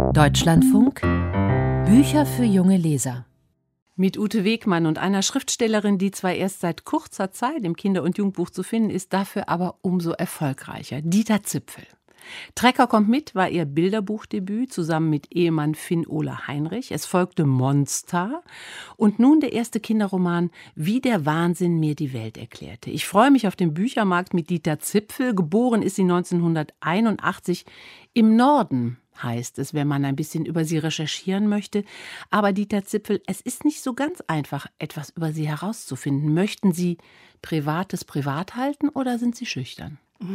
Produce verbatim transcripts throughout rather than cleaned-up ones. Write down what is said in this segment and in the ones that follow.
Deutschlandfunk Bücher für junge Leser. Mit Ute Wegmann und einer Schriftstellerin, die zwar erst seit kurzer Zeit im Kinder- und Jugendbuch zu finden ist, dafür aber umso erfolgreicher. Dieter Zipfel. Trecker kommt mit war ihr Bilderbuchdebüt zusammen mit Ehemann Finn-Ole Heinrich. Es folgte Monster und nun der erste Kinderroman Wie der Wahnsinn mir die Welt erklärte. Ich freue mich auf den Büchermarkt mit Dieter Zipfel. Geboren ist sie neunzehnhunderteinundachtzig im Norden, heißt es, wenn man ein bisschen über sie recherchieren möchte. Aber Dieter Zipfel, es ist nicht so ganz einfach, etwas über sie herauszufinden. Möchten Sie Privates privat halten oder sind Sie schüchtern?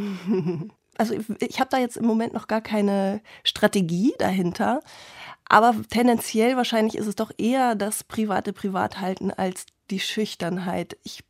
Also ich habe da jetzt im Moment noch gar keine Strategie dahinter, aber tendenziell wahrscheinlich ist es doch eher das private Privathalten als die Schüchternheit. Ich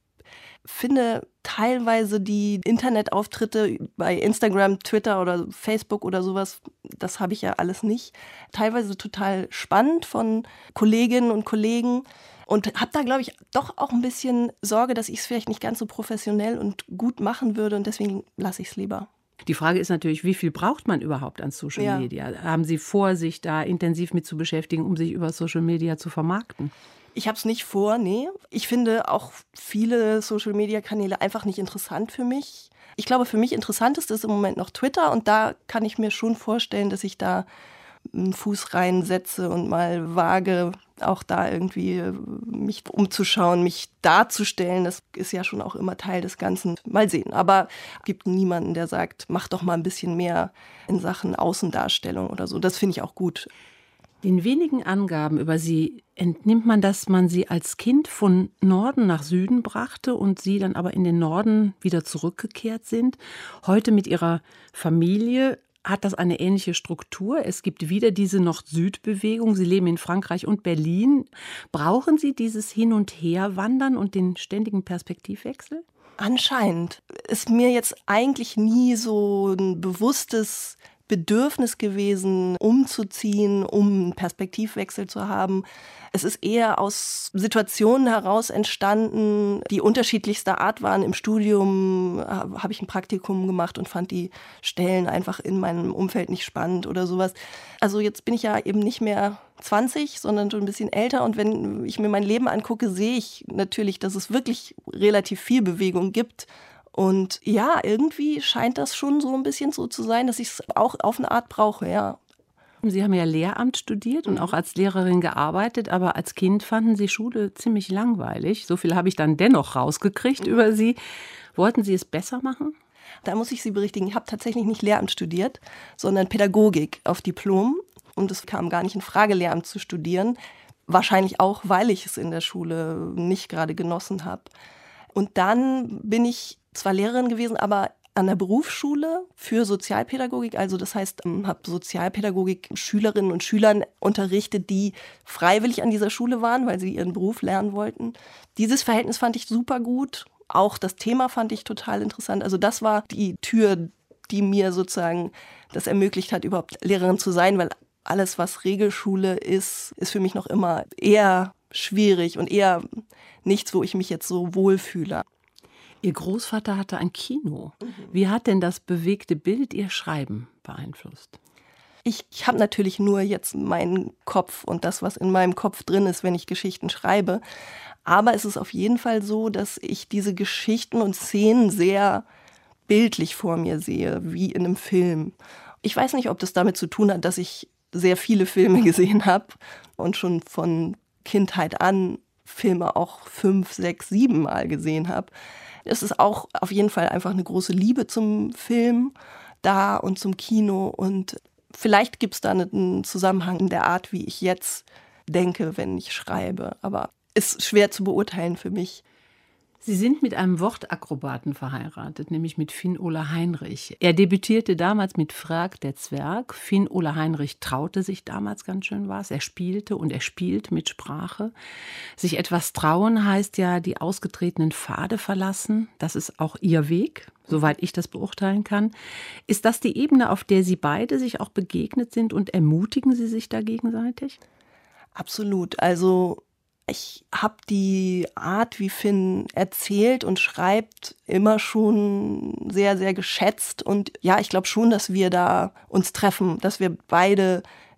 finde teilweise die Internetauftritte bei Instagram, Twitter oder Facebook oder sowas, das habe ich ja alles nicht, teilweise total spannend von Kolleginnen und Kollegen. Und habe da, glaube ich, doch auch ein bisschen Sorge, dass ich es vielleicht nicht ganz so professionell und gut machen würde und deswegen lasse ich es lieber. Die Frage ist natürlich, wie viel braucht man überhaupt an Social Ja. Media? Haben Sie vor, sich da intensiv mit zu beschäftigen, um sich über Social Media zu vermarkten? Ich habe es nicht vor, nee. Ich finde auch viele Social-Media-Kanäle einfach nicht interessant für mich. Ich glaube, für mich interessanteste ist im Moment noch Twitter und da kann ich mir schon vorstellen, dass ich da einen Fuß reinsetze und mal wage, auch da irgendwie mich umzuschauen, mich darzustellen. Das ist ja schon auch immer Teil des Ganzen. Mal sehen. Aber es gibt niemanden, der sagt, mach doch mal ein bisschen mehr in Sachen Außendarstellung oder so. Das finde ich auch gut. Den wenigen Angaben über sie entnimmt man, dass man sie als Kind von Norden nach Süden brachte und sie dann aber in den Norden wieder zurückgekehrt sind. Heute mit ihrer Familie hat das eine ähnliche Struktur. Es gibt wieder diese Nord-Süd-Bewegung. Sie leben in Frankreich und Berlin. Brauchen Sie dieses Hin- und Herwandern und den ständigen Perspektivwechsel? Anscheinend ist mir jetzt eigentlich nie so ein bewusstes Bedürfnis gewesen, umzuziehen, um einen Perspektivwechsel zu haben. Es ist eher aus Situationen heraus entstanden, die unterschiedlichster Art waren. Im Studium habe ich ein Praktikum gemacht und fand die Stellen einfach in meinem Umfeld nicht spannend oder sowas. Also jetzt bin ich ja eben nicht mehr zwanzig, sondern schon ein bisschen älter. Und wenn ich mir mein Leben angucke, sehe ich natürlich, dass es wirklich relativ viel Bewegung gibt. Und ja, irgendwie scheint das schon so ein bisschen so zu sein, dass ich es auch auf eine Art brauche, ja. Sie haben ja Lehramt studiert und auch als Lehrerin gearbeitet, aber als Kind fanden Sie Schule ziemlich langweilig. So viel habe ich dann dennoch rausgekriegt über Sie. Wollten Sie es besser machen? Da muss ich Sie berichtigen, ich habe tatsächlich nicht Lehramt studiert, sondern Pädagogik auf Diplom. Und es kam gar nicht in Frage, Lehramt zu studieren. Wahrscheinlich auch, weil ich es in der Schule nicht gerade genossen habe. Und dann bin ich zwar Lehrerin gewesen, aber an der Berufsschule für Sozialpädagogik. Also das heißt, ich habe Sozialpädagogik Schülerinnen und Schülern unterrichtet, die freiwillig an dieser Schule waren, weil sie ihren Beruf lernen wollten. Dieses Verhältnis fand ich super gut. Auch das Thema fand ich total interessant. Also das war die Tür, die mir sozusagen das ermöglicht hat, überhaupt Lehrerin zu sein, weil alles, was Regelschule ist, ist für mich noch immer eher schwierig und eher nichts, wo ich mich jetzt so wohlfühle. Ihr Großvater hatte ein Kino. Wie hat denn das bewegte Bild Ihr Schreiben beeinflusst? Ich, ich habe natürlich nur jetzt meinen Kopf und das, was in meinem Kopf drin ist, wenn ich Geschichten schreibe. Aber es ist auf jeden Fall so, dass ich diese Geschichten und Szenen sehr bildlich vor mir sehe, wie in einem Film. Ich weiß nicht, ob das damit zu tun hat, dass ich sehr viele Filme gesehen habe und schon von Kindheit an Filme auch fünf, sechs, sieben Mal gesehen habe. Es ist auch auf jeden Fall einfach eine große Liebe zum Film da und zum Kino. Und vielleicht gibt es da einen Zusammenhang in der Art, wie ich jetzt denke, wenn ich schreibe. Aber ist schwer zu beurteilen für mich. Sie sind mit einem Wortakrobaten verheiratet, nämlich mit Finn-Ole Heinrich. Er debütierte damals mit Frag der Zwerg. Finn-Ole Heinrich traute sich damals ganz schön was. Er spielte und er spielt mit Sprache. Sich etwas trauen heißt ja, die ausgetretenen Pfade verlassen. Das ist auch Ihr Weg, soweit ich das beurteilen kann. Ist das die Ebene, auf der Sie beide sich auch begegnet sind und ermutigen Sie sich da gegenseitig? Absolut. Also ich habe die Art, wie Finn erzählt und schreibt, immer schon sehr, sehr geschätzt. Und ja, ich glaube schon, dass wir da uns treffen, dass wir beide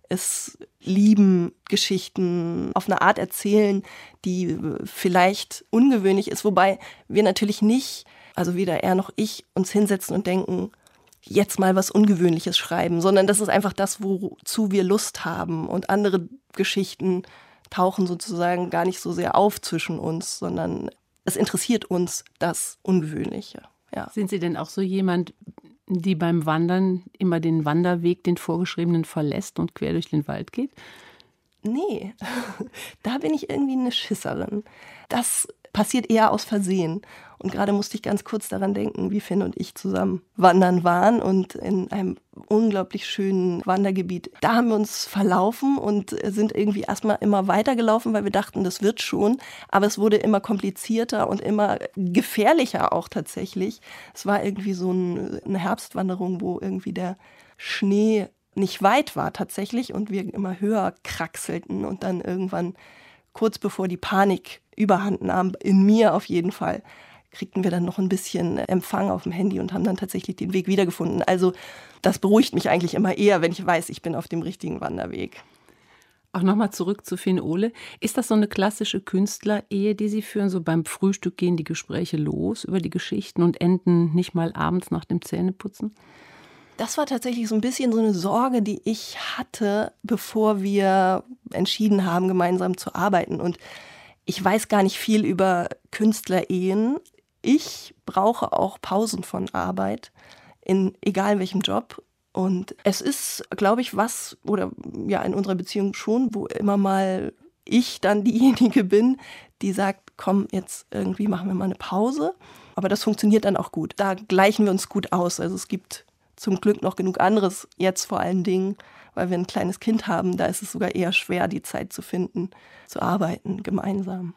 es lieben, Geschichten auf eine Art erzählen, die vielleicht ungewöhnlich ist, wobei wir natürlich nicht, also weder er noch ich, uns hinsetzen und denken, jetzt mal was Ungewöhnliches schreiben, sondern das ist einfach das, wozu wir Lust haben. Und andere Geschichten tauchen sozusagen gar nicht so sehr auf zwischen uns, sondern es interessiert uns das Ungewöhnliche. Ja. Sind Sie denn auch so jemand, die beim Wandern immer den Wanderweg, den vorgeschriebenen, verlässt und quer durch den Wald geht? Nee, da bin ich irgendwie eine Schisserin. Das passiert eher aus Versehen. Und gerade musste ich ganz kurz daran denken, wie Finn und ich zusammen wandern waren und in einem unglaublich schönen Wandergebiet. Da haben wir uns verlaufen und sind irgendwie erstmal immer weitergelaufen, weil wir dachten, das wird schon. Aber es wurde immer komplizierter und immer gefährlicher auch tatsächlich. Es war irgendwie so ein, eine Herbstwanderung, wo irgendwie der Schnee nicht weit war tatsächlich und wir immer höher kraxelten und dann irgendwann kurz bevor die Panik überhand nahm, in mir auf jeden Fall, kriegten wir dann noch ein bisschen Empfang auf dem Handy und haben dann tatsächlich den Weg wiedergefunden. Also das beruhigt mich eigentlich immer eher, wenn ich weiß, ich bin auf dem richtigen Wanderweg. Auch nochmal zurück zu Finn Ohle. Ist das so eine klassische Künstlerehe, die Sie führen? So beim Frühstück gehen die Gespräche los über die Geschichten und enden nicht mal abends nach dem Zähneputzen? Das war tatsächlich so ein bisschen so eine Sorge, die ich hatte, bevor wir entschieden haben, gemeinsam zu arbeiten. Und ich weiß gar nicht viel über Künstlerehen. Ich brauche auch Pausen von Arbeit, in egal welchem Job. Und es ist, glaube ich, was, oder ja, in unserer Beziehung schon, wo immer mal ich dann diejenige bin, die sagt, komm, jetzt irgendwie machen wir mal eine Pause. Aber das funktioniert dann auch gut. Da gleichen wir uns gut aus. Also es gibt zum Glück noch genug anderes, jetzt vor allen Dingen, weil wir ein kleines Kind haben, da ist es sogar eher schwer, die Zeit zu finden, zu arbeiten, gemeinsam.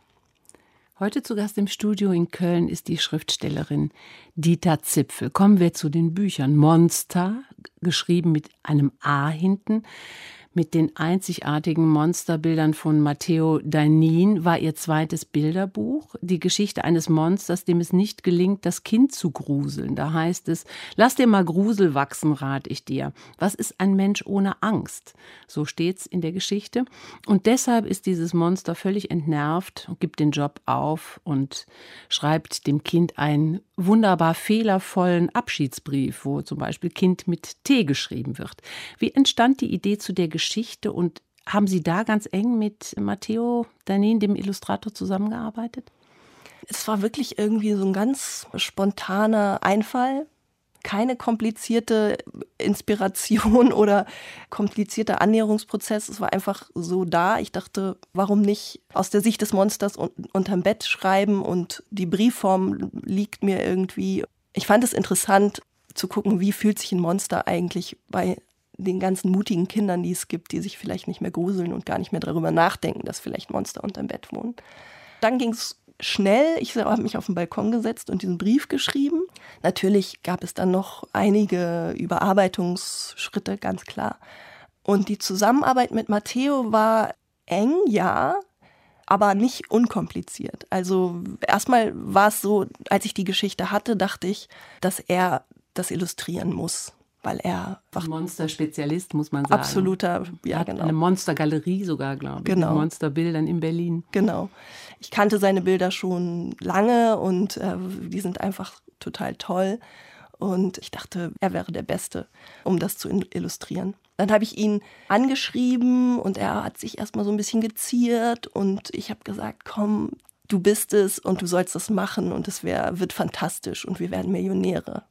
Heute zu Gast im Studio in Köln ist die Schriftstellerin Dieter Zipfel. Kommen wir zu den Büchern. Monster, geschrieben mit einem A hinten, mit den einzigartigen Monsterbildern von Matteo Danin, war ihr zweites Bilderbuch. Die Geschichte eines Monsters, dem es nicht gelingt, das Kind zu gruseln. Da heißt es, lass dir mal Grusel wachsen, rat ich dir. Was ist ein Mensch ohne Angst? So steht's in der Geschichte. Und deshalb ist dieses Monster völlig entnervt, gibt den Job auf und schreibt dem Kind einen wunderbar fehlervollen Abschiedsbrief, wo zum Beispiel Kind mit T geschrieben wird. Wie entstand die Idee zu der Geschichte und haben Sie da ganz eng mit Matteo Danin, dem Illustrator, zusammengearbeitet? Es war wirklich irgendwie so ein ganz spontaner Einfall. Keine komplizierte Inspiration oder komplizierter Annäherungsprozess. Es war einfach so da. Ich dachte, warum nicht aus der Sicht des Monsters un- unterm Bett schreiben und die Briefform liegt mir irgendwie. Ich fand es interessant zu gucken, wie fühlt sich ein Monster eigentlich bei den ganzen mutigen Kindern, die es gibt, die sich vielleicht nicht mehr gruseln und gar nicht mehr darüber nachdenken, dass vielleicht Monster unterm Bett wohnen. Dann ging es schnell. Ich habe mich auf den Balkon gesetzt und diesen Brief geschrieben. Natürlich gab es dann noch einige Überarbeitungsschritte, ganz klar. Und die Zusammenarbeit mit Matteo war eng, ja, aber nicht unkompliziert. Also erstmal war es so, als ich die Geschichte hatte, dachte ich, dass er das illustrieren muss. Weil er ein Monsterspezialist, muss man sagen. Absoluter, ja, er hat genau. Eine Monstergalerie sogar, glaube ich. Genau. Mit Monsterbildern in Berlin. Genau. Ich kannte seine Bilder schon lange und äh, die sind einfach total toll. Und ich dachte, er wäre der Beste, um das zu illustrieren. Dann habe ich ihn angeschrieben und er hat sich erstmal so ein bisschen geziert und ich habe gesagt, komm, du bist es und du sollst das machen und es wär, wird fantastisch und wir werden Millionäre.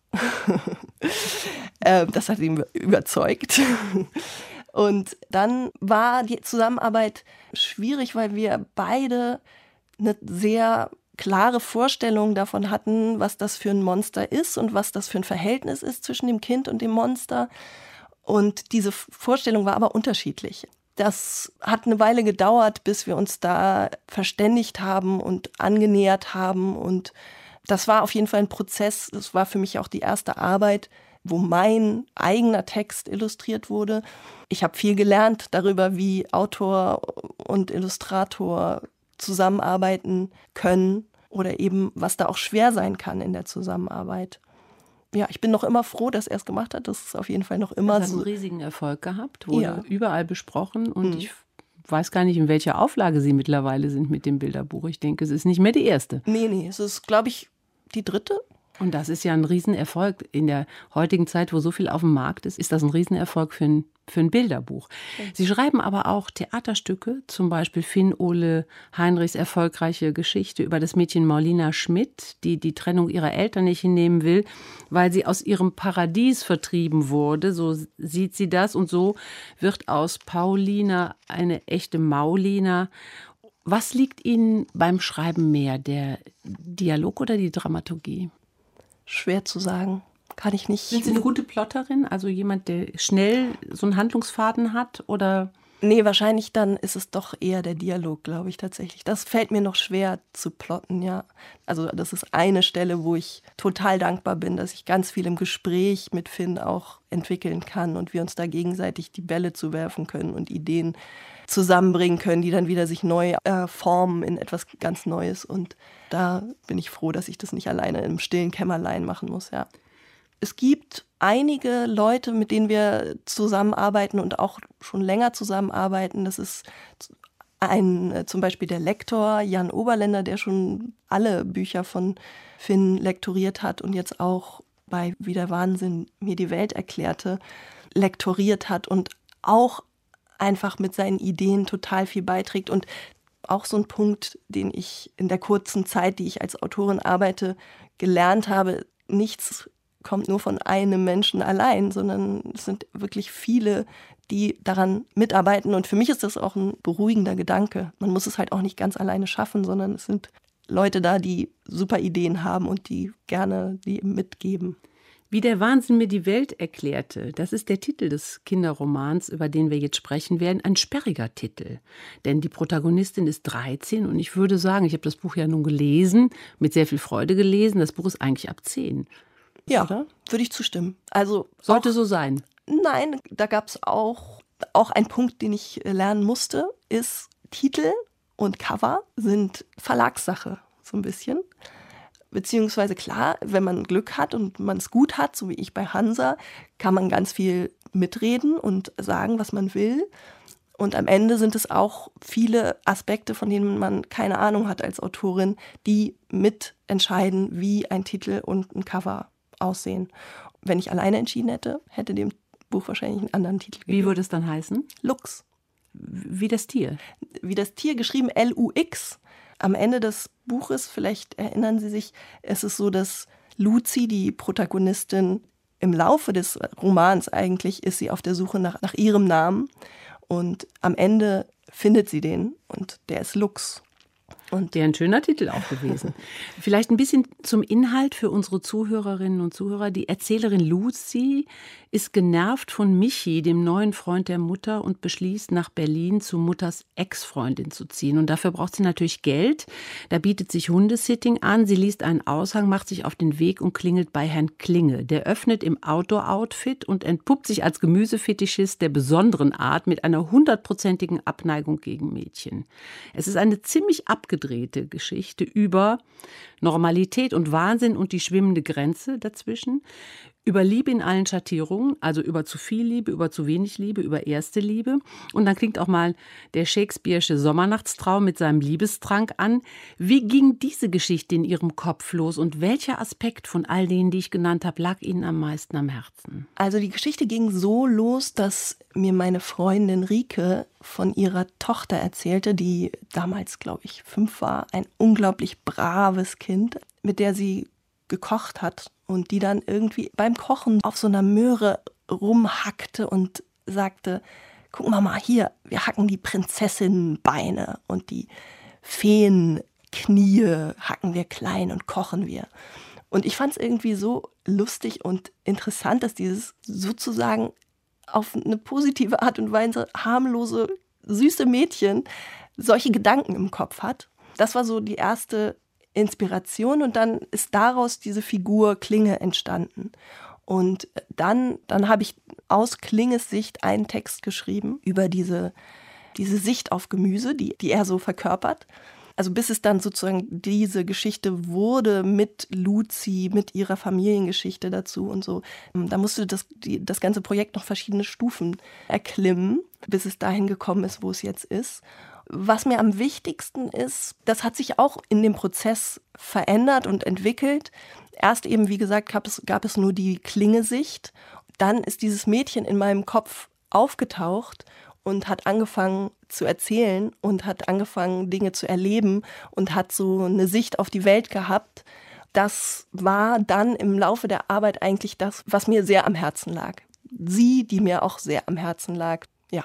äh, das hat ihn überzeugt. Und dann war die Zusammenarbeit schwierig, weil wir beide eine sehr klare Vorstellung davon hatten, was das für ein Monster ist und was das für ein Verhältnis ist zwischen dem Kind und dem Monster. Und diese Vorstellung war aber unterschiedlich. Das hat eine Weile gedauert, bis wir uns da verständigt haben und angenähert haben. Und das war auf jeden Fall ein Prozess. Das war für mich auch die erste Arbeit, wo mein eigener Text illustriert wurde. Ich habe viel gelernt darüber, wie Autor und Illustrator zusammenarbeiten können oder eben, was da auch schwer sein kann in der Zusammenarbeit. ja, ich bin noch immer froh, dass er es gemacht hat. Das ist auf jeden Fall noch immer so. Das hat so. einen riesigen Erfolg gehabt, wurde Ja. überall besprochen und Mhm. ich weiß gar nicht, in welcher Auflage Sie mittlerweile sind mit dem Bilderbuch. Ich denke, es ist nicht mehr die erste. Nee, nee, es ist, glaube ich, die dritte. Und das ist ja ein Riesenerfolg. In der heutigen Zeit, wo so viel auf dem Markt ist, ist das ein Riesenerfolg für ein, für ein Bilderbuch. Sie schreiben aber auch Theaterstücke, zum Beispiel Finn-Ole Heinrichs erfolgreiche Geschichte über das Mädchen Maulina Schmidt, die die Trennung ihrer Eltern nicht hinnehmen will, weil sie aus ihrem Paradies vertrieben wurde. So sieht sie das. Und so wird aus Paulina eine echte Maulina. Was liegt Ihnen beim Schreiben mehr, der Dialog oder die Dramaturgie? Schwer zu sagen. Kann ich nicht. Sind Sie eine gute Plotterin? Also jemand, der schnell so einen Handlungsfaden hat? Oder? Nee, wahrscheinlich dann ist es doch eher der Dialog, glaube ich tatsächlich. Das fällt mir noch schwer zu plotten, ja. Also das ist eine Stelle, wo ich total dankbar bin, dass ich ganz viel im Gespräch mit Finn auch entwickeln kann und wir uns da gegenseitig die Bälle zuwerfen können und Ideen zusammenbringen können, die dann wieder sich neu äh, formen in etwas ganz Neues. Und da bin ich froh, dass ich das nicht alleine im stillen Kämmerlein machen muss, ja. Es gibt einige Leute, mit denen wir zusammenarbeiten und auch schon länger zusammenarbeiten. Das ist ein, zum Beispiel der Lektor Jan Oberländer, der schon alle Bücher von Finn lektoriert hat und jetzt auch bei Wie der Wahnsinn mir die Welt erklärte, lektoriert hat und auch einfach mit seinen Ideen total viel beiträgt. Und auch so ein Punkt, den ich in der kurzen Zeit, die ich als Autorin arbeite, gelernt habe, nichts kommt nur von einem Menschen allein, sondern es sind wirklich viele, die daran mitarbeiten. Und für mich ist das auch ein beruhigender Gedanke. Man muss es halt auch nicht ganz alleine schaffen, sondern es sind Leute da, die super Ideen haben und die gerne die mitgeben. Wie der Wahnsinn mir die Welt erklärte, das ist der Titel des Kinderromans, über den wir jetzt sprechen werden, ein sperriger Titel. Denn die Protagonistin ist dreizehn und ich würde sagen, ich habe das Buch ja nun gelesen, mit sehr viel Freude gelesen, das Buch ist eigentlich ab zehn. Ja, oder? Würde ich zustimmen. Also sollte auch, so sein. Nein, da gab es auch, auch einen Punkt, den ich lernen musste, ist Titel und Cover sind Verlagssache, so ein bisschen. Beziehungsweise klar, wenn man Glück hat und man es gut hat, so wie ich bei Hansa, kann man ganz viel mitreden und sagen, was man will. Und am Ende sind es auch viele Aspekte, von denen man keine Ahnung hat als Autorin, die mitentscheiden, wie ein Titel und ein Cover aussehen. Wenn ich alleine entschieden hätte, hätte dem Buch wahrscheinlich einen anderen Titel gegeben. Wie würde es dann heißen? Lux. Wie das Tier. Wie das Tier, geschrieben L U X. Am Ende des Buches, vielleicht erinnern Sie sich, es ist so, dass Luzi, die Protagonistin, im Laufe des Romans eigentlich ist sie auf der Suche nach, nach ihrem Namen. Und am Ende findet sie den und der ist Lux. Und der ein schöner Titel auch gewesen. Vielleicht ein bisschen zum Inhalt für unsere Zuhörerinnen und Zuhörer. Die Erzählerin Luzi ist genervt von Michi, dem neuen Freund der Mutter, und beschließt, nach Berlin zu Mutters Ex-Freundin zu ziehen. Und dafür braucht sie natürlich Geld. Da bietet sich Hundesitting an. Sie liest einen Aushang, macht sich auf den Weg und klingelt bei Herrn Klinge. Der öffnet im Outdoor-Outfit und entpuppt sich als Gemüsefetischist der besonderen Art mit einer hundertprozentigen Abneigung gegen Mädchen. Es ist eine ziemlich abgedrehte gedrehte Geschichte über Normalität und Wahnsinn und die schwimmende Grenze dazwischen, über Liebe in allen Schattierungen, also über zu viel Liebe, über zu wenig Liebe, über erste Liebe. Und dann klingt auch mal der Shakespeare'sche Sommernachtstraum mit seinem Liebestrank an. Wie ging diese Geschichte in Ihrem Kopf los und welcher Aspekt von all denen, die ich genannt habe, lag Ihnen am meisten am Herzen? Also die Geschichte ging so los, dass mir meine Freundin Rike von ihrer Tochter erzählte, die damals, glaube ich, fünf war, ein unglaublich braves Kind, mit der sie gekocht hat und die dann irgendwie beim Kochen auf so einer Möhre rumhackte und sagte, guck mal mal hier, wir hacken die Prinzessinnenbeine und die Feenknie hacken wir klein und kochen wir. Und ich fand es irgendwie so lustig und interessant, dass dieses sozusagen auf eine positive Art und Weise harmlose, süße Mädchen solche Gedanken im Kopf hat. Das war so die erste Inspiration und dann ist daraus diese Figur Klinge entstanden. Und dann, dann habe ich aus Klinges Sicht einen Text geschrieben über diese, diese Sicht auf Gemüse, die, die er so verkörpert. Also bis es dann sozusagen diese Geschichte wurde mit Luzi, mit ihrer Familiengeschichte dazu und so. Da musste das, die, das ganze Projekt noch verschiedene Stufen erklimmen, bis es dahin gekommen ist, wo es jetzt ist. Was mir am wichtigsten ist, das hat sich auch in dem Prozess verändert und entwickelt. Erst eben, wie gesagt, gab es, gab es nur die Klingesicht. Dann ist dieses Mädchen in meinem Kopf aufgetaucht und hat angefangen zu erzählen und hat angefangen, Dinge zu erleben und hat so eine Sicht auf die Welt gehabt. Das war dann im Laufe der Arbeit eigentlich das, was mir sehr am Herzen lag. Sie, die mir auch sehr am Herzen lag, ja.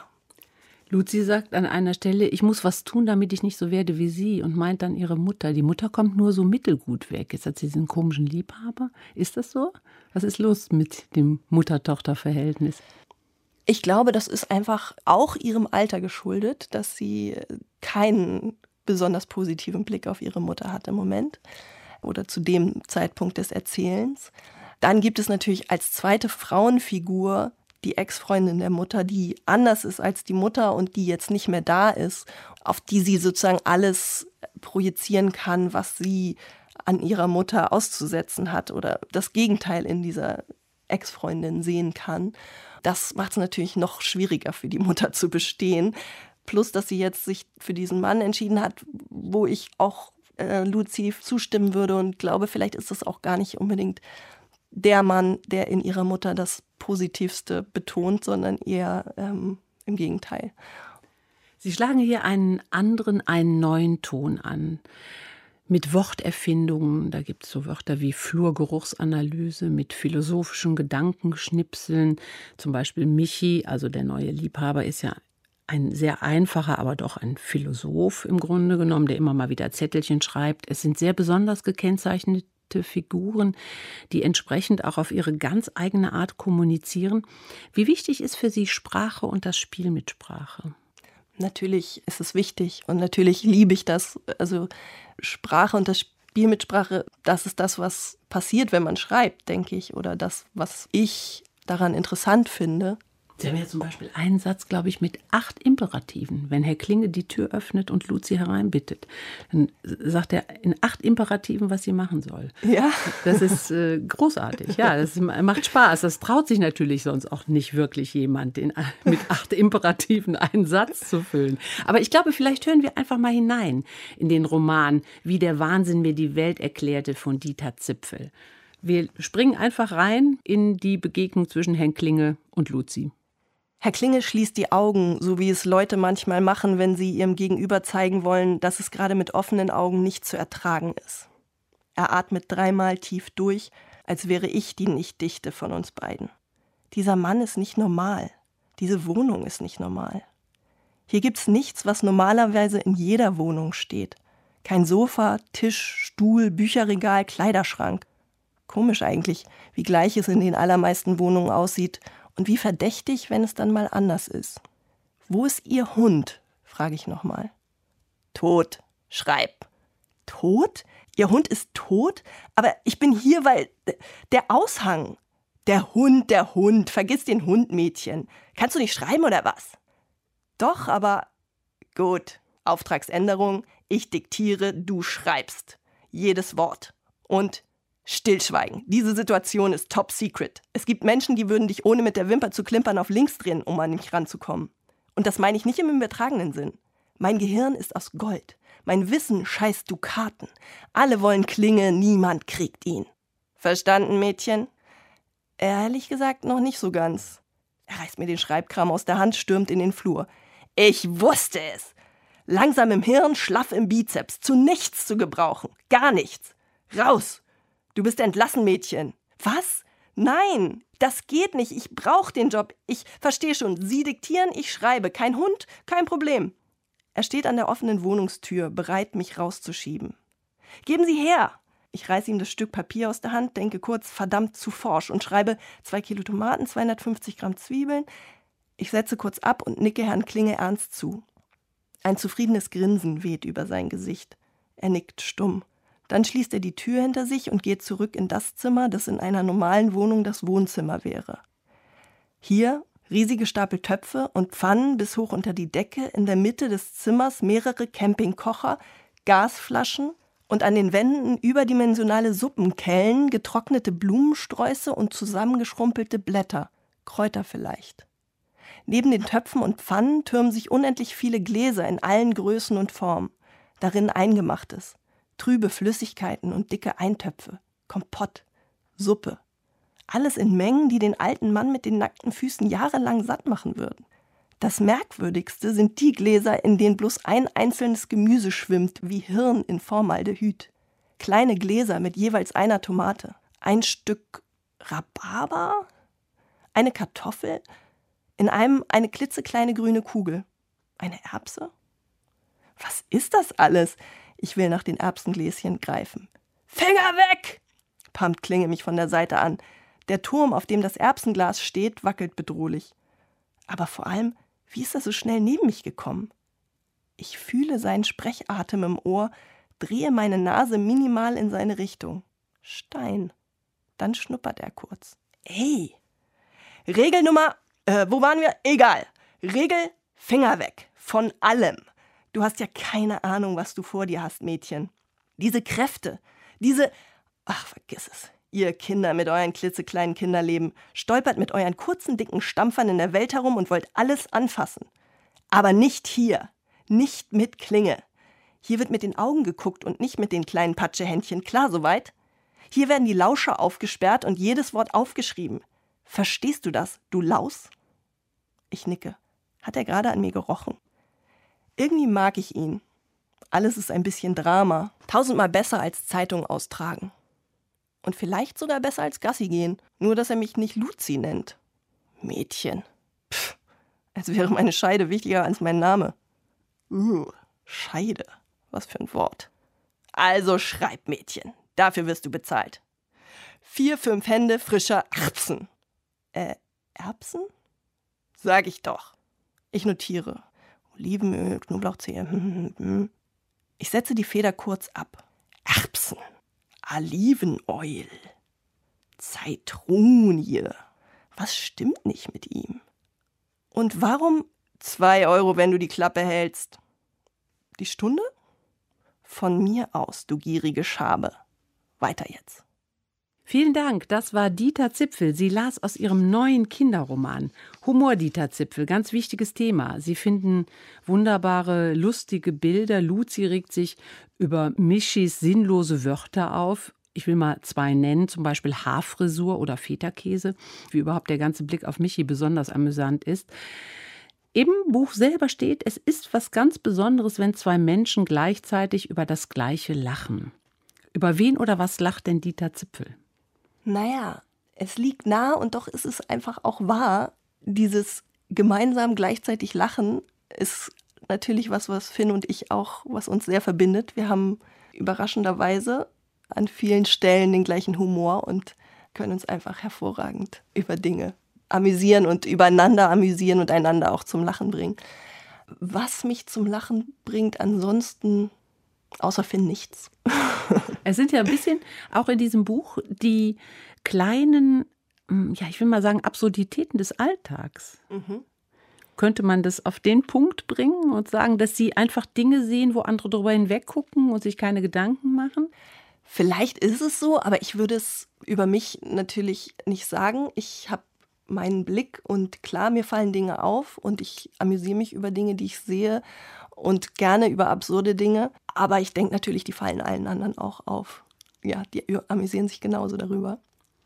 Luzi sagt an einer Stelle, ich muss was tun, damit ich nicht so werde wie sie, und meint dann ihre Mutter. Die Mutter kommt nur so mittelgut weg. Jetzt hat sie diesen komischen Liebhaber. Ist das so? Was ist los mit dem Mutter-Tochter-Verhältnis? Ich glaube, das ist einfach auch ihrem Alter geschuldet, dass sie keinen besonders positiven Blick auf ihre Mutter hat im Moment oder zu dem Zeitpunkt des Erzählens. Dann gibt es natürlich als zweite Frauenfigur die Ex-Freundin der Mutter, die anders ist als die Mutter und die jetzt nicht mehr da ist, auf die sie sozusagen alles projizieren kann, was sie an ihrer Mutter auszusetzen hat oder das Gegenteil in dieser Ex-Freundin sehen kann. Das macht es natürlich noch schwieriger für die Mutter zu bestehen. Plus, dass sie jetzt sich für diesen Mann entschieden hat, wo ich auch äh, Luzi zustimmen würde und glaube, vielleicht ist das auch gar nicht unbedingt der Mann, der in ihrer Mutter das Positivste betont, sondern eher ähm, im Gegenteil. Sie schlagen hier einen anderen, einen neuen Ton an. Mit Worterfindungen, da gibt es so Wörter wie Flurgeruchsanalyse, mit philosophischen Gedankenschnipseln. Zum Beispiel Michi, also der neue Liebhaber, ist ja ein sehr einfacher, aber doch ein Philosoph im Grunde genommen, der immer mal wieder Zettelchen schreibt. Es sind sehr besonders gekennzeichnete Figuren, die entsprechend auch auf ihre ganz eigene Art kommunizieren. Wie wichtig ist für Sie Sprache und das Spiel mit Sprache? Natürlich ist es wichtig und natürlich liebe ich das. Also Sprache und das Spiel mit Sprache, das ist das, was passiert, wenn man schreibt, denke ich. Oder das, was ich daran interessant finde. Sie haben ja zum Beispiel einen Satz, glaube ich, mit acht Imperativen. Wenn Herr Klinge die Tür öffnet und Luzi hereinbittet, dann sagt er in acht Imperativen, was sie machen soll. Ja. Das ist äh, großartig. Ja, das macht Spaß. Das traut sich natürlich sonst auch nicht wirklich jemand, den, mit acht Imperativen einen Satz zu füllen. Aber ich glaube, vielleicht hören wir einfach mal hinein in den Roman Wie der Wahnsinn mir die Welt erklärte von Dieter Zipfel. Wir springen einfach rein in die Begegnung zwischen Herrn Klinge und Luzi. Herr Klinge schließt die Augen, so wie es Leute manchmal machen, wenn sie ihrem Gegenüber zeigen wollen, dass es gerade mit offenen Augen nicht zu ertragen ist. Er atmet dreimal tief durch, als wäre ich die Nicht-Dichte von uns beiden. Dieser Mann ist nicht normal. Diese Wohnung ist nicht normal. Hier gibt's nichts, was normalerweise in jeder Wohnung steht. Kein Sofa, Tisch, Stuhl, Bücherregal, Kleiderschrank. Komisch eigentlich, wie gleich es in den allermeisten Wohnungen aussieht. Und wie verdächtig, wenn es dann mal anders ist. Wo ist Ihr Hund? Frage ich nochmal. Tot. Schreib. Tot? Ihr Hund ist tot? Aber ich bin hier, weil der Aushang. Der Hund, der Hund. Vergiss den Hund, Mädchen. Kannst du nicht schreiben oder was? Doch, aber gut. Auftragsänderung. Ich diktiere, du schreibst. Jedes Wort. Und Stillschweigen. Diese Situation ist top secret. Es gibt Menschen, die würden dich ohne mit der Wimper zu klimpern auf links drehen, um an mich ranzukommen. Und das meine ich nicht im übertragenen Sinn. Mein Gehirn ist aus Gold. Mein Wissen scheiß Dukaten. Alle wollen Klinge, niemand kriegt ihn. Verstanden, Mädchen? Ehrlich gesagt noch nicht so ganz. Er reißt mir den Schreibkram aus der Hand, stürmt in den Flur. Ich wusste es. Langsam im Hirn, schlaff im Bizeps. Zu nichts zu gebrauchen. Gar nichts. Raus. Du bist entlassen, Mädchen. Was? Nein, das geht nicht. Ich brauche den Job. Ich verstehe schon. Sie diktieren, ich schreibe. Kein Hund, kein Problem. Er steht an der offenen Wohnungstür, bereit, mich rauszuschieben. Geben Sie her! Ich reiße ihm das Stück Papier aus der Hand, denke kurz, verdammt zu forsch und schreibe zwei Kilo Tomaten, zweihundertfünfzig Gramm Zwiebeln. Ich setze kurz ab und nicke Herrn Klinge ernst zu. Ein zufriedenes Grinsen weht über sein Gesicht. Er nickt stumm. Dann schließt er die Tür hinter sich und geht zurück in das Zimmer, das in einer normalen Wohnung das Wohnzimmer wäre. Hier riesige Stapel Töpfe und Pfannen bis hoch unter die Decke, in der Mitte des Zimmers mehrere Campingkocher, Gasflaschen und an den Wänden überdimensionale Suppenkellen, getrocknete Blumensträuße und zusammengeschrumpelte Blätter, Kräuter vielleicht. Neben den Töpfen und Pfannen türmen sich unendlich viele Gläser in allen Größen und Formen, darin Eingemachtes, trübe Flüssigkeiten und dicke Eintöpfe, Kompott, Suppe. Alles in Mengen, die den alten Mann mit den nackten Füßen jahrelang satt machen würden. Das Merkwürdigste sind die Gläser, in denen bloß ein einzelnes Gemüse schwimmt, wie Hirn in Formaldehyd. Kleine Gläser mit jeweils einer Tomate, ein Stück Rhabarber, eine Kartoffel, in einem eine klitzekleine grüne Kugel. Eine Erbse? Was ist das alles? Ich will nach den Erbsengläschen greifen. Finger weg! Pumpt Klinge mich von der Seite an. Der Turm, auf dem das Erbsenglas steht, wackelt bedrohlich. Aber vor allem, wie ist er so schnell neben mich gekommen? Ich fühle seinen Sprechatem im Ohr, drehe meine Nase minimal in seine Richtung. Stein. Dann schnuppert er kurz. Ey! Regelnummer, äh, wo waren wir? Egal. Regel, Finger weg. Von allem. Du hast ja keine Ahnung, was du vor dir hast, Mädchen. Diese Kräfte, diese... Ach, vergiss es. Ihr Kinder mit euren klitzekleinen Kinderleben stolpert mit euren kurzen, dicken Stampfern in der Welt herum und wollt alles anfassen. Aber nicht hier. Nicht mit Klinge. Hier wird mit den Augen geguckt und nicht mit den kleinen Patschehändchen. Klar soweit? Hier werden die Lauscher aufgesperrt und jedes Wort aufgeschrieben. Verstehst du das, du Laus? Ich nicke. Hat er gerade an mir gerochen? Irgendwie mag ich ihn. Alles ist ein bisschen Drama. Tausendmal besser als Zeitung austragen. Und vielleicht sogar besser als Gassi gehen. Nur, dass er mich nicht Luzi nennt. Mädchen. Pff, als wäre meine Scheide wichtiger als mein Name. Uh, Scheide. Was für ein Wort. Also schreib, Mädchen. Dafür wirst du bezahlt. Vier, fünf Hände frischer Erbsen. Äh, Erbsen? Sag ich doch. Ich notiere. Olivenöl, Knoblauchzehe. Ich setze die Feder kurz ab. Erbsen. Olivenoil, Zitronie. Was stimmt nicht mit ihm? Und warum zwei Euro, wenn du die Klappe hältst? Die Stunde? Von mir aus, du gierige Schabe. Weiter jetzt. Vielen Dank, das war Dieter Zipfel. Sie las aus ihrem neuen Kinderroman. Humor, Dieter Zipfel, ganz wichtiges Thema. Sie finden wunderbare, lustige Bilder. Luzi regt sich über Mischis sinnlose Wörter auf. Ich will mal zwei nennen, zum Beispiel Haarfrisur oder Feta-Käse, wie überhaupt der ganze Blick auf Michi besonders amüsant ist. Im Buch selber steht, es ist was ganz Besonderes, wenn zwei Menschen gleichzeitig über das Gleiche lachen. Über wen oder was lacht denn Dieter Zipfel? Naja, es liegt nah und doch ist es einfach auch wahr. Dieses gemeinsam gleichzeitig Lachen ist natürlich was, was Finn und ich auch, was uns sehr verbindet. Wir haben überraschenderweise an vielen Stellen den gleichen Humor und können uns einfach hervorragend über Dinge amüsieren und übereinander amüsieren und einander auch zum Lachen bringen. Was mich zum Lachen bringt ansonsten, außer Finn, nichts. Es sind ja ein bisschen auch in diesem Buch die kleinen, ja, ich will mal sagen, Absurditäten des Alltags. Mhm. Könnte man das auf den Punkt bringen und sagen, dass Sie einfach Dinge sehen, wo andere drüber hinweggucken und sich keine Gedanken machen? Vielleicht ist es so, aber ich würde es über mich natürlich nicht sagen. Ich habe meinen Blick und klar, mir fallen Dinge auf und ich amüsiere mich über Dinge, die ich sehe und gerne über absurde Dinge. Aber ich denke natürlich, die fallen allen anderen auch auf. Ja, die amüsieren sich genauso darüber.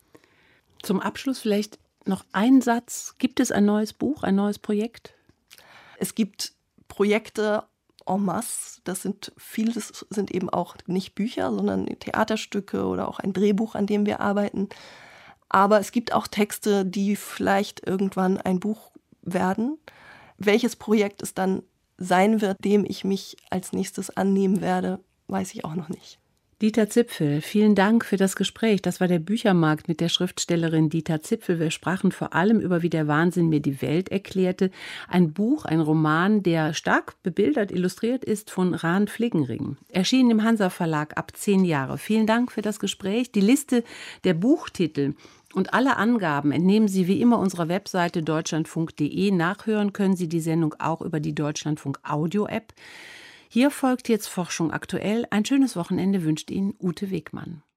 Zum Abschluss vielleicht noch ein Satz. Gibt es ein neues Buch, ein neues Projekt? Es gibt Projekte en masse. Das sind vieles sind eben auch nicht Bücher, sondern Theaterstücke oder auch ein Drehbuch, an dem wir arbeiten. Aber es gibt auch Texte, die vielleicht irgendwann ein Buch werden. Welches Projekt es dann sein wird, dem ich mich als nächstes annehmen werde, weiß ich auch noch nicht. Dieter Zipfel, vielen Dank für das Gespräch. Das war der Büchermarkt mit der Schriftstellerin Dieter Zipfel. Wir sprachen vor allem über Wie der Wahnsinn mir die Welt erklärte. Ein Buch, ein Roman, der stark bebildert, illustriert ist von Rahn Fliggenring. Erschienen im Hansa Verlag ab zehn Jahre. Vielen Dank für das Gespräch. Die Liste der Buchtitel und alle Angaben entnehmen Sie wie immer unserer Webseite deutschlandfunk punkt de. Nachhören können Sie die Sendung auch über die Deutschlandfunk Audio-App. Hier folgt jetzt Forschung aktuell. Ein schönes Wochenende wünscht Ihnen Ute Wegmann.